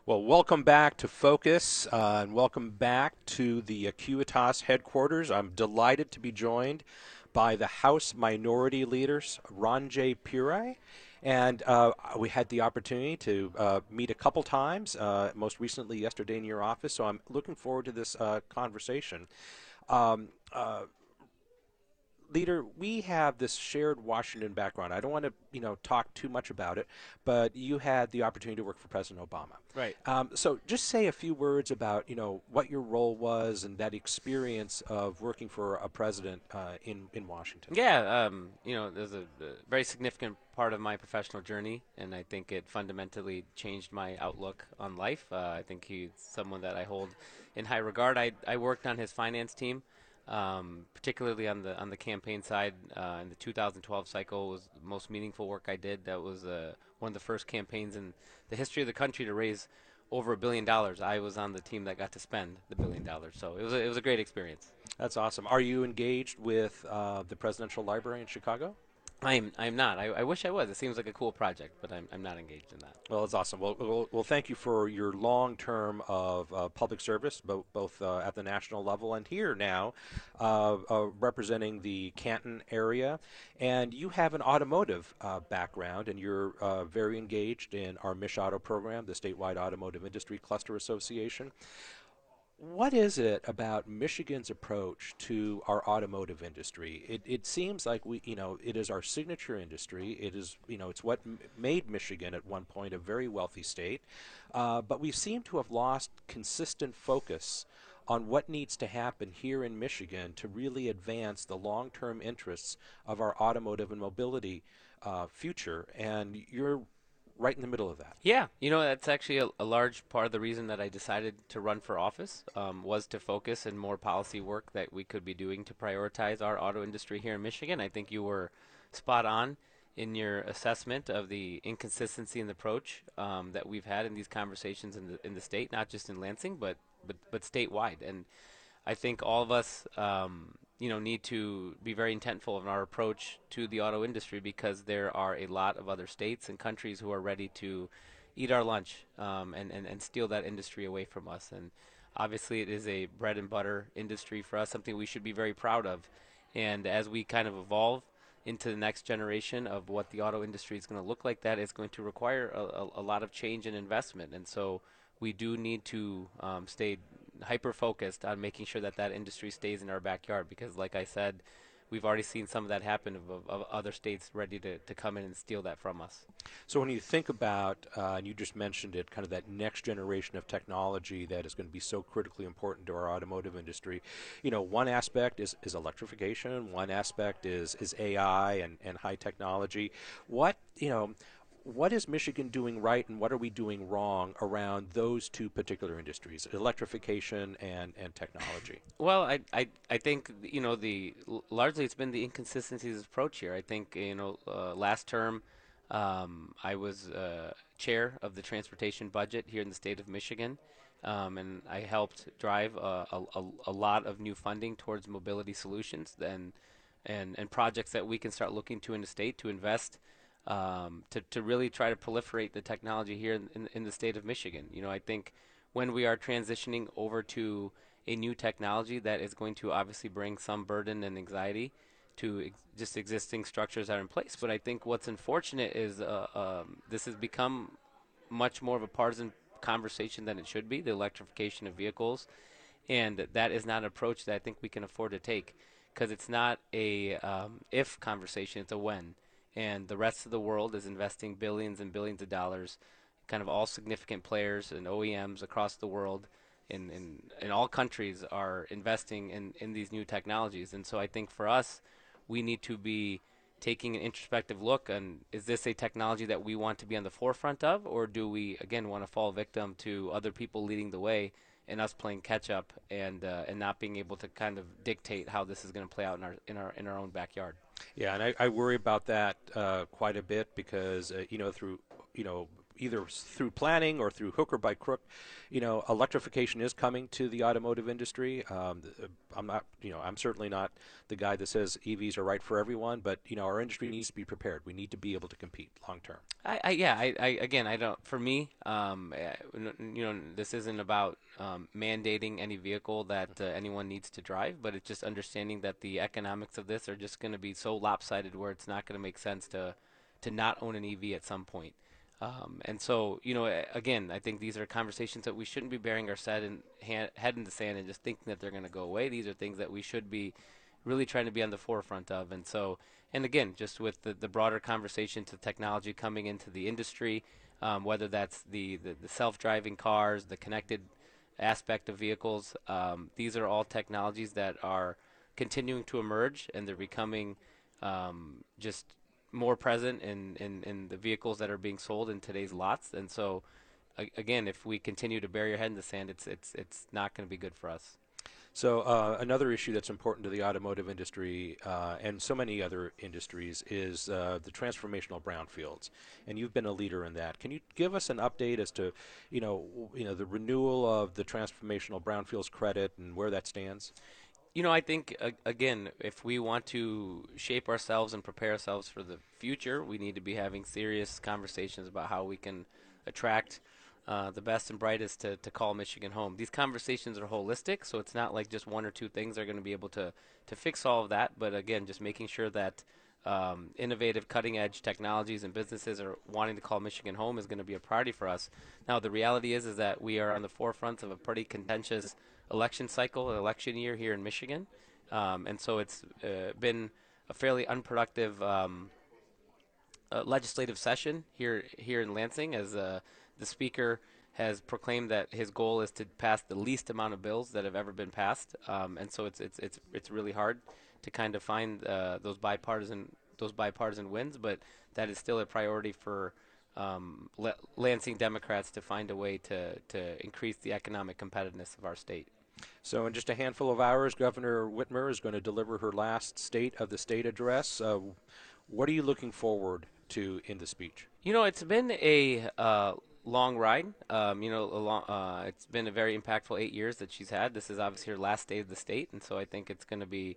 Well, welcome back to Focus, and welcome back to the Acuitas headquarters. I'm delighted to be joined by the House Minority Leaders, Ranjay Pillai. And we had the opportunity to meet a couple times, most recently yesterday in your office, so I'm looking forward to this conversation. Um, uh, Leader, we have this shared Washington background. I don't want to, talk too much about it, but you had the opportunity to work for President Obama. Right. So just say a few words about, what your role was and that experience of working for a president in Washington. Yeah, there's a very significant part of my professional journey, and I think it fundamentally changed my outlook on life. I think he's someone that I hold in high regard. I worked on his finance team, particularly on the campaign side. In the 2012 cycle was the most meaningful work I did. That was one of the first campaigns in the history of the country to raise over $1 billion. I was on the team that got to spend the $1 billion, so it was a great experience. That's awesome. Are you engaged with the Presidential Library in Chicago? I'm not. I wish I was. It seems like a cool project, but I'm not engaged in that. Well, it's awesome. Well, thank you for your long term of public service, both at the national level and here now, representing the Canton area. And you have an automotive background, and you're very engaged in our MISH Auto program, the Statewide Automotive Industry Cluster Association. What is it about Michigan's approach to our automotive industry? It seems like it is our signature industry. It is, it's what made Michigan at one point a very wealthy state. But we seem to have lost consistent focus on what needs to happen here in Michigan to really advance the long-term interests of our automotive and mobility future. And you're right in the middle of that. Yeah, that's actually a large part of the reason that I decided to run for office, was to focus and more policy work that we could be doing to prioritize our auto industry here in Michigan. I think you were spot on in your assessment of the inconsistency in the approach that we've had in these conversations in the state, not just in Lansing, but statewide. And I think all of us, need to be very intentful in our approach to the auto industry because there are a lot of other states and countries who are ready to eat our lunch and steal that industry away from us. And obviously, it is a bread and butter industry for us, something we should be very proud of. And as we kind of evolve into the next generation of what the auto industry is going to look like, that is going to require a lot of change and investment. And so we do need to stay hyper focused on making sure that that industry stays in our backyard because, like I said, we've already seen some of that happen of other states ready to come in and steal that from us. So when you think about, and you just mentioned it, kind of that next generation of technology that is going to be so critically important to our automotive industry, one aspect is electrification, one aspect is AI and high technology. What is Michigan doing right and what are we doing wrong around those two particular industries, electrification and technology? Well, I think largely it's been the inconsistencies of approach here. I think last term I was chair of the transportation budget here in the state of Michigan, and I helped drive a lot of new funding towards mobility solutions and projects that we can start looking to in the state to invest to really try to proliferate the technology here in the state of Michigan. I think when we are transitioning over to a new technology that is going to obviously bring some burden and anxiety to just existing structures that are in place. But I think what's unfortunate is this has become much more of a partisan conversation than it should be, the electrification of vehicles. And that is not an approach that I think we can afford to take because it's not a if conversation, it's a when. And the rest of the world is investing billions and billions of dollars, kind of all significant players and OEMs across the world in all countries are investing in these new technologies. And so I think for us, we need to be taking an introspective look on is this a technology that we want to be on the forefront of, or do we, again, want to fall victim to other people leading the way and us playing catch up and not being able to kind of dictate how this is going to play out in our own backyard. Yeah, and I worry about that quite a bit because through either through planning or through hook or by crook, electrification is coming to the automotive industry. I'm not, I'm certainly not the guy that says EVs are right for everyone, but our industry needs to be prepared. We need to be able to compete long term. Again, I don't. For me, this isn't about mandating any vehicle that anyone needs to drive, but it's just understanding that the economics of this are just going to be so lopsided where it's not going to make sense to not own an EV at some point. And so, again, I think these are conversations that we shouldn't be burying our head in the sand and just thinking that they're going to go away. These are things that we should be really trying to be on the forefront of. And so, and again, just with the broader conversation to technology coming into the industry, whether that's the self-driving cars, the connected aspect of vehicles, these are all technologies that are continuing to emerge, and they're becoming just more present in the vehicles that are being sold in today's lots. And so, again, if we continue to bury our head in the sand, it's not going to be good for us. So another issue that's important to the automotive industry and so many other industries is the transformational brownfields, and you've been a leader in that. Can you give us an update as to, the renewal of the transformational brownfields credit and where that stands? I think, again, if we want to shape ourselves and prepare ourselves for the future, we need to be having serious conversations about how we can attract the best and brightest to call Michigan home. These conversations are holistic, so it's not like just one or two things are going to be able to fix all of that. But again, just making sure that innovative, cutting-edge technologies and businesses are wanting to call Michigan home is going to be a priority for us. Now, the reality is that we are on the forefront of a pretty contentious election cycle, election year here in Michigan, and so it's been a fairly unproductive legislative session here in Lansing, as the Speaker has proclaimed that his goal is to pass the least amount of bills that have ever been passed, and so it's really hard to kind of find those bipartisan wins, but that is still a priority for Lansing Democrats to find a way to increase the economic competitiveness of our state. So in just a handful of hours, Governor Whitmer is going to deliver her last State of the State address. What are you looking forward to in the speech? It's been a long ride. It's been a very impactful 8 years that she's had. This is obviously her last State of the State, and so I think it's going to be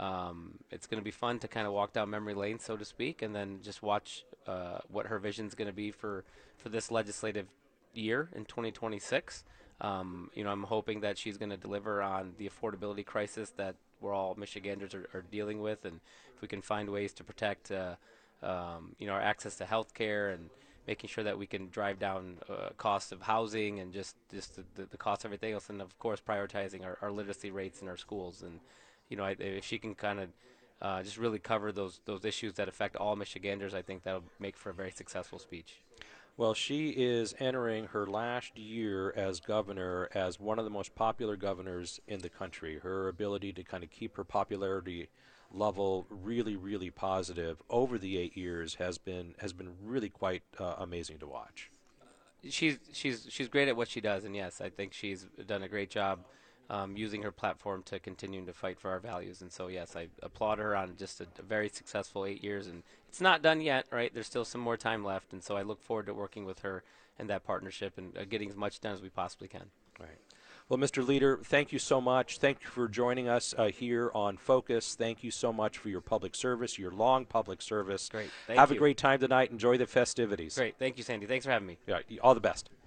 fun to kind of walk down memory lane, so to speak, and then just watch what her vision is going to be for this legislative year in 2026. I'm hoping that she's going to deliver on the affordability crisis that we're all Michiganders are dealing with, and if we can find ways to protect, our access to health care and making sure that we can drive down costs of housing and just the cost of everything else, and of course prioritizing our literacy rates in our schools. And if she can kind of just really cover those issues that affect all Michiganders, I think that'll make for a very successful speech. Well, she is entering her last year as governor as one of the most popular governors in the country. Her ability to kind of keep her popularity level really, really positive over the 8 years has been really quite amazing to watch. She's great at what she does, and yes, I think she's done a great job using her platform to continue to fight for our values. And so, yes, I applaud her on just a very successful 8 years. And it's not done yet, right? There's still some more time left. And so I look forward to working with her in that partnership and getting as much done as we possibly can. Right. Well, Mr. Leader, thank you so much. Thank you for joining us here on Focus. Thank you so much for your public service, your long public service. Great. Have a great time tonight. Enjoy the festivities. Great. Thank you, Sandy. Thanks for having me. Yeah, all the best.